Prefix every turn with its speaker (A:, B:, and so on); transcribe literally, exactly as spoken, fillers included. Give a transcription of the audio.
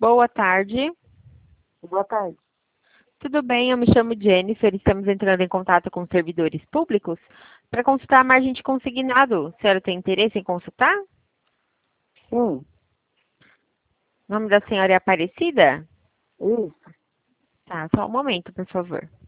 A: Boa tarde.
B: Boa tarde.
A: Tudo bem? Eu me chamo Jennifer. Estamos entrando em contato com servidores públicos para consultar a margem de consignado. A senhora tem interesse em consultar?
B: Sim,
A: O nome da senhora é Aparecida?
B: isso.
A: Tá, só um momento, por favor.